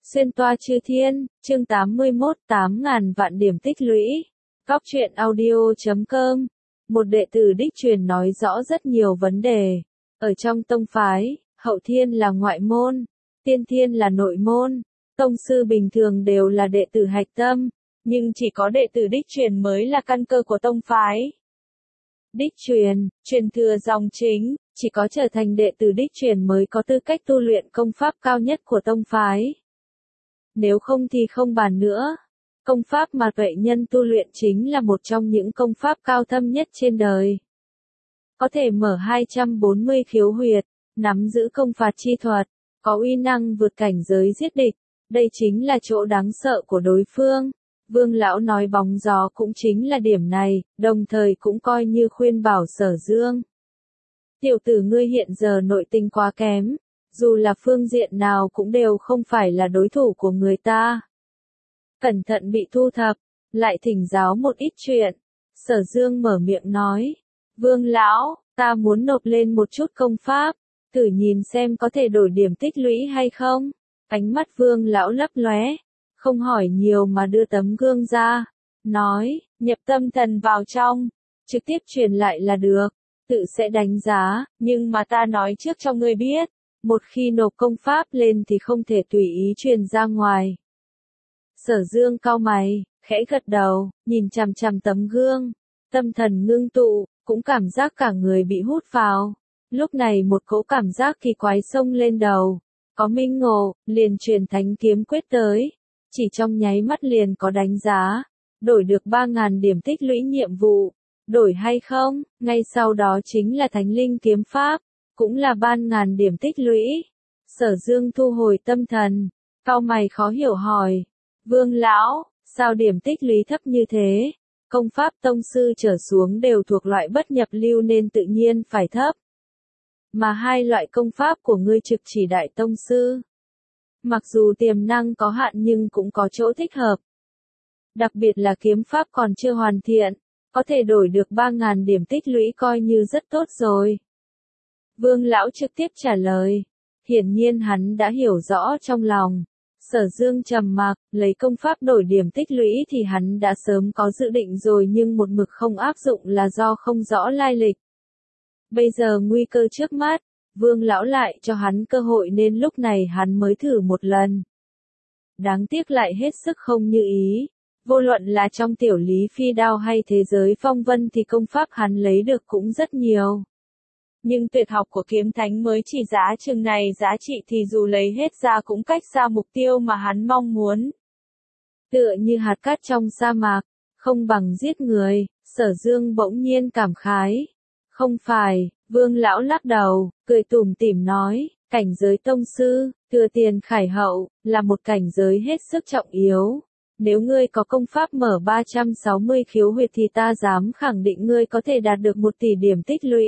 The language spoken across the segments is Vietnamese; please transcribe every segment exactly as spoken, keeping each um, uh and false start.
Xuyên toa chư thiên, chương tám mươi mốt, tám ngàn vạn điểm tích lũy. Góc truyện audio chấm com. Một đệ tử đích truyền nói rõ rất nhiều vấn đề. Ở trong tông phái, hậu thiên là ngoại môn, tiên thiên là nội môn. Tông sư bình thường đều là đệ tử hạch tâm, nhưng chỉ có đệ tử đích truyền mới là căn cơ của tông phái. Đích truyền, truyền thừa dòng chính, chỉ có trở thành đệ tử đích truyền mới có tư cách tu luyện công pháp cao nhất của tông phái. Nếu không thì không bàn nữa. Công pháp mà tuệ nhân tu luyện chính là một trong những công pháp cao thâm nhất trên đời. Có thể mở hai trăm bốn mươi khiếu huyệt, nắm giữ công phạt chi thuật, có uy năng vượt cảnh giới giết địch. Đây chính là chỗ đáng sợ của đối phương. Vương lão nói bóng gió cũng chính là điểm này, đồng thời cũng coi như khuyên bảo Sở Dương. Tiểu tử ngươi hiện giờ nội tình quá kém, dù là phương diện nào cũng đều không phải là đối thủ của người ta. Cẩn thận bị thu thập, lại thỉnh giáo một ít chuyện. Sở Dương mở miệng nói, Vương lão, ta muốn nộp lên một chút công pháp, thử nhìn xem có thể đổi điểm tích lũy hay không. Ánh mắt Vương lão lấp lóe, không hỏi nhiều mà đưa tấm gương ra, nói, nhập tâm thần vào trong, trực tiếp truyền lại là được, tự sẽ đánh giá, nhưng mà ta nói trước cho ngươi biết, một khi nộp công pháp lên thì không thể tùy ý truyền ra ngoài. Sở Dương cau mày, khẽ gật đầu, nhìn chằm chằm tấm gương, tâm thần ngưng tụ, cũng cảm giác cả người bị hút vào. Lúc này một cỗ cảm giác kỳ quái xông lên đầu, có minh ngộ, liền truyền thánh kiếm quyết tới, chỉ trong nháy mắt liền có đánh giá, đổi được ba ngàn điểm tích lũy nhiệm vụ, đổi hay không, ngay sau đó chính là thánh linh kiếm pháp, cũng là ba ngàn điểm tích lũy. Sở Dương thu hồi tâm thần, cau mày khó hiểu hỏi, Vương lão, sao điểm tích lũy thấp như thế? Công pháp tông sư trở xuống đều thuộc loại bất nhập lưu nên tự nhiên phải thấp. Mà hai loại công pháp của ngươi trực chỉ đại tông sư. Mặc dù tiềm năng có hạn nhưng cũng có chỗ thích hợp. Đặc biệt là kiếm pháp còn chưa hoàn thiện, có thể đổi được ba ngàn điểm tích lũy coi như rất tốt rồi. Vương lão trực tiếp trả lời, hiển nhiên hắn đã hiểu rõ trong lòng. Sở Dương trầm mặc, lấy công pháp đổi điểm tích lũy thì hắn đã sớm có dự định rồi nhưng một mực không áp dụng là do không rõ lai lịch. Bây giờ nguy cơ trước mắt, Vương lão lại cho hắn cơ hội nên lúc này hắn mới thử một lần. Đáng tiếc lại hết sức không như ý. Vô luận là trong tiểu lý phi đao hay thế giới phong vân thì công pháp hắn lấy được cũng rất nhiều. Nhưng tuyệt học của kiếm thánh mới chỉ giá chừng này giá trị thì dù lấy hết ra cũng cách xa mục tiêu mà hắn mong muốn. Tựa như hạt cát trong sa mạc, không bằng giết người, Sở Dương bỗng nhiên cảm khái. Không phải, Vương lão lắc đầu, cười tủm tỉm nói, cảnh giới tông sư, thừa tiền khải hậu, là một cảnh giới hết sức trọng yếu. Nếu ngươi có công pháp mở ba trăm sáu mươi khiếu huyệt thì ta dám khẳng định ngươi có thể đạt được một tỷ điểm tích lũy.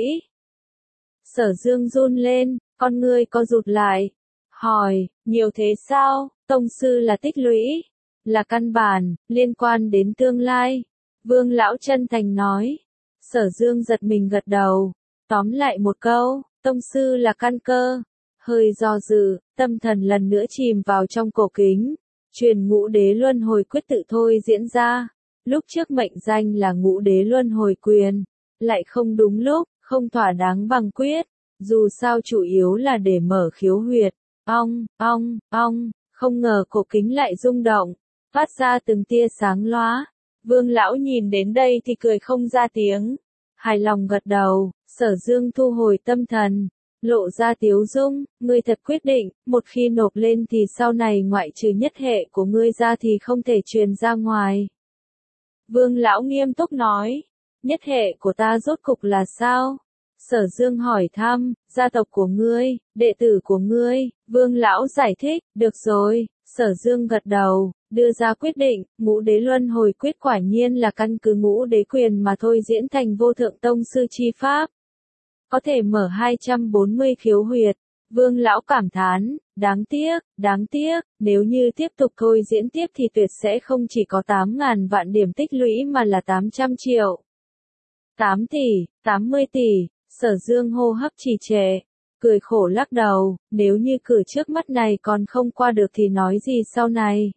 Sở Dương run lên, con ngươi co rụt lại. Hỏi, nhiều thế sao? Tông sư là tích lũy, là căn bản, liên quan đến tương lai. Vương lão chân thành nói. Sở Dương giật mình gật đầu. Tóm lại một câu, tông sư là căn cơ. Hơi do dự, tâm thần lần nữa chìm vào trong cổ kính. Truyền ngũ đế luân hồi quyết tự thôi diễn ra. Lúc trước mệnh danh là ngũ đế luân hồi quyền. Lại không đúng lúc, không thỏa đáng bằng quyết. Dù sao chủ yếu là để mở khiếu huyệt. Ong, ong, ong, không ngờ cổ kính lại rung động. Phát ra từng tia sáng lóa. Vương lão nhìn đến đây thì cười không ra tiếng. Hài lòng gật đầu, Sở Dương thu hồi tâm thần. Lộ ra tiếu dung, ngươi thật quyết định, một khi nộp lên thì sau này ngoại trừ nhất hệ của ngươi ra thì không thể truyền ra ngoài. Vương lão nghiêm túc nói, nhất hệ của ta rốt cục là sao? Sở Dương hỏi thăm, gia tộc của ngươi, đệ tử của ngươi, Vương lão giải thích, được rồi, Sở Dương gật đầu, đưa ra quyết định, ngũ đế luân hồi quyết quả nhiên là căn cứ ngũ đế quyền mà thôi diễn thành vô thượng tông sư chi pháp. Có thể mở hai trăm bốn mươi khiếu huyệt. Vương lão cảm thán, đáng tiếc, đáng tiếc, nếu như tiếp tục thôi diễn tiếp thì tuyệt sẽ không chỉ có tám ngàn vạn điểm tích lũy mà là tám trăm triệu. tám tỷ, tám mươi tỷ, Sở Dương hô hấp trì trệ. cười khổ lắc đầu, nếu như cửa trước mắt này còn không qua được thì nói gì sau này.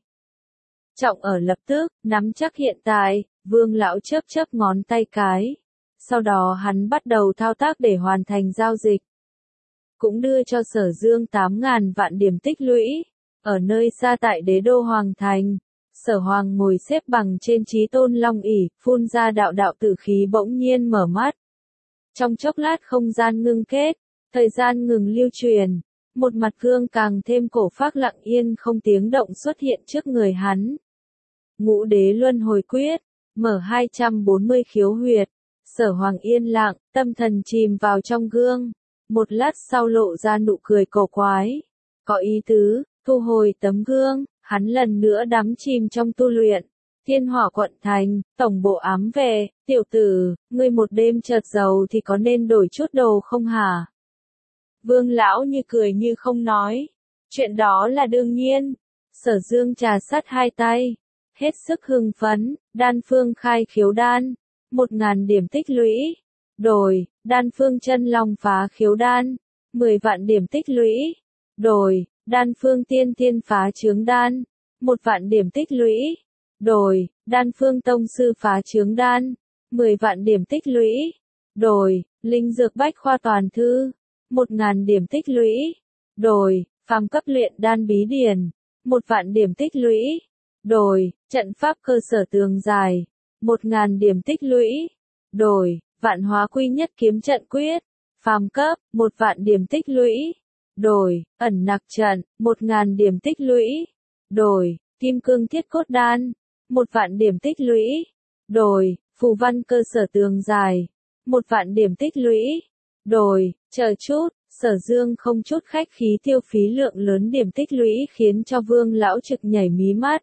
Trọng ở lập tức, nắm chắc hiện tại, Vương lão chớp chớp ngón tay cái. Sau đó hắn bắt đầu thao tác để hoàn thành giao dịch. Cũng đưa cho Sở Dương tám ngàn vạn điểm tích lũy. Ở nơi xa tại đế đô Hoàng Thành, Sở Hoàng ngồi xếp bằng trên chí tôn long ỷ, phun ra đạo đạo tử khí bỗng nhiên mở mắt. Trong chốc lát không gian ngưng kết, thời gian ngừng lưu truyền, một mặt gương càng thêm cổ phác lặng yên không tiếng động xuất hiện trước người hắn. Ngũ đế luân hồi quyết, mở hai trăm bốn mươi khiếu huyệt, Sở Hoàng yên lặng, tâm thần chìm vào trong gương, một lát sau lộ ra nụ cười cổ quái. Có ý tứ, thu hồi tấm gương, hắn lần nữa đắm chìm trong tu luyện. Thiên Hỏa quận thành, tổng bộ ám về, tiểu tử, ngươi một đêm chợt giàu thì có nên đổi chút đồ không hả? Vương lão như cười như không nói. Chuyện đó là đương nhiên. Sở Dương trà sát hai tay, hết sức hưng phấn, đan phương khai khiếu đan, một ngàn điểm tích lũy. Đổi, đan phương chân long phá khiếu đan, mười vạn điểm tích lũy. Đổi, đan phương tiên tiên phá chướng đan, một vạn điểm tích lũy. Đổi, đan phương tông sư phá chướng đan, mười vạn điểm tích lũy. Đổi, linh dược bách khoa toàn thư, một ngàn điểm tích lũy. Đổi, phàm cấp luyện đan bí điển, một vạn điểm tích lũy. Đổi, trận pháp cơ sở tường dài, một ngàn điểm tích lũy. Đổi, vạn hóa quy nhất kiếm trận quyết, phàm cấp, một vạn điểm tích lũy. Đổi, ẩn nặc trận, một ngàn điểm tích lũy. Đổi, kim cương thiết cốt đan, một vạn điểm tích lũy. Đổi, phù văn cơ sở tường dài, một vạn điểm tích lũy. Đổi, chờ chút, Sở Dương không chút khách khí tiêu phí lượng lớn điểm tích lũy khiến cho Vương lão trực nhảy mí mắt.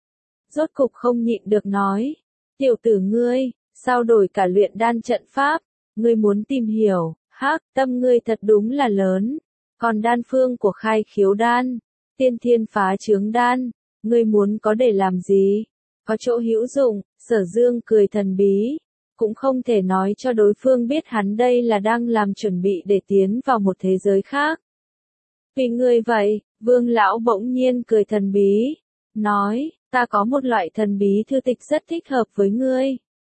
Rốt cục không nhịn được nói, tiểu tử ngươi, sao đổi cả luyện đan trận pháp, ngươi muốn tìm hiểu, hắc, tâm ngươi thật đúng là lớn. Còn đan phương của khai khiếu đan, tiên thiên phá chướng đan, ngươi muốn có để làm gì? Có chỗ hữu dụng, Sở Dương cười thần bí, cũng không thể nói cho đối phương biết hắn đây là đang làm chuẩn bị để tiến vào một thế giới khác. Vì ngươi vậy, Vương lão bỗng nhiên cười thần bí, nói, ta có một loại thần bí thư tịch rất thích hợp với ngươi.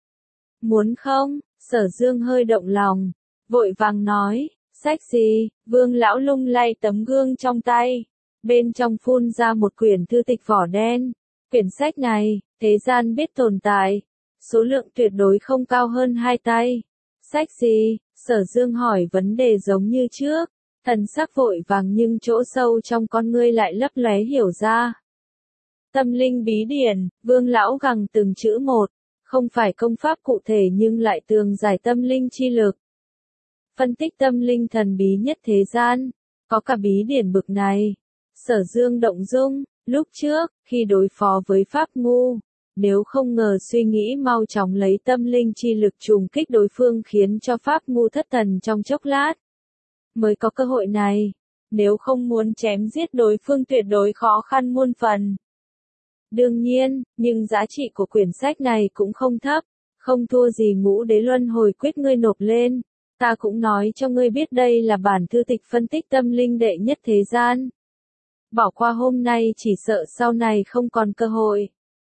Muốn không? Sở Dương hơi động lòng, vội vàng nói, sách gì? Vương lão lung lay tấm gương trong tay, bên trong phun ra một quyển thư tịch vỏ đen. Quyển sách này, thế gian biết tồn tại, số lượng tuyệt đối không cao hơn hai tay. Sách gì? Sở Dương hỏi vấn đề giống như trước, thần sắc vội vàng nhưng chỗ sâu trong con ngươi lại lấp lóe hiểu ra. Tâm linh bí điển, Vương lão gằn từng chữ một, không phải công pháp cụ thể nhưng lại tường giải tâm linh chi lực. Phân tích tâm linh thần bí nhất thế gian, có cả bí điển bực này. Sở Dương động dung, lúc trước, khi đối phó với Pháp Ngu, nếu không ngờ suy nghĩ mau chóng lấy tâm linh chi lực trùng kích đối phương khiến cho Pháp Ngu thất thần trong chốc lát. Mới có cơ hội này, nếu không muốn chém giết đối phương tuyệt đối khó khăn muôn phần. Đương nhiên, nhưng giá trị của quyển sách này cũng không thấp, không thua gì ngũ đế luân hồi quyết ngươi nộp lên. Ta cũng nói cho ngươi biết đây là bản thư tịch phân tích tâm linh đệ nhất thế gian. Bỏ qua hôm nay chỉ sợ sau này không còn cơ hội.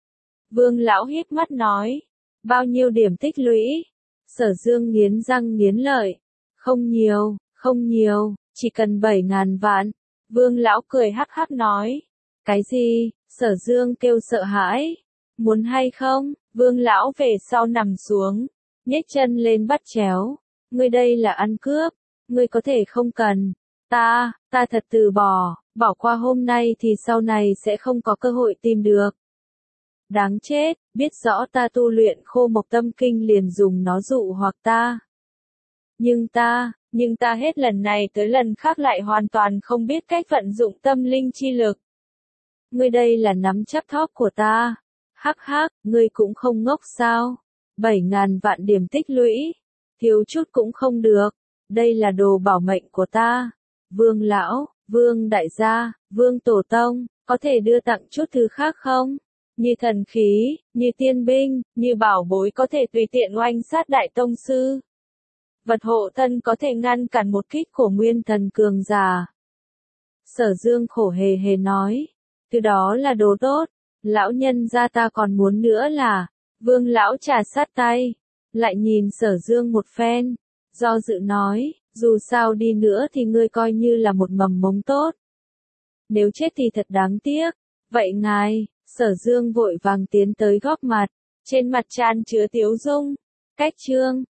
Vương lão híp mắt nói, bao nhiêu điểm tích lũy? Sở Dương nghiến răng nghiến lợi, không nhiều, không nhiều, chỉ cần bảy ngàn vạn. Vương lão cười hắc hắc nói, cái gì? Sở Dương kêu sợ hãi, muốn hay không? Vương lão về sau nằm xuống, nhếch chân lên bắt chéo, ngươi đây là ăn cướp, ngươi có thể không cần, ta, ta thật từ bỏ, bỏ qua hôm nay thì sau này sẽ không có cơ hội tìm được. Đáng chết, biết rõ ta tu luyện khô mộc tâm kinh liền dùng nó dụ hoặc ta. Nhưng ta, nhưng ta hết lần này tới lần khác lại hoàn toàn không biết cách vận dụng tâm linh chi lực. Ngươi đây là nắm chắc thóp của ta. Hắc hắc, ngươi cũng không ngốc sao? Bảy ngàn vạn điểm tích lũy, thiếu chút cũng không được. Đây là đồ bảo mệnh của ta. Vương lão, Vương đại gia, Vương tổ tông, có thể đưa tặng chút thứ khác không? Như thần khí, như tiên binh, như bảo bối có thể tùy tiện oanh sát đại tông sư. vật hộ thân có thể ngăn cản một kích của nguyên thần cường giả. Sở Dương khổ hề hề nói, từ đó là đồ tốt, lão nhân gia ta còn muốn nữa là, Vương lão trà sát tay, lại nhìn Sở Dương một phen, do dự nói, dù sao đi nữa thì ngươi coi như là một mầm mống tốt. Nếu chết thì thật đáng tiếc, vậy ngài, Sở Dương vội vàng tiến tới góp mặt, trên mặt tràn chứa tiếu dung, cách chương.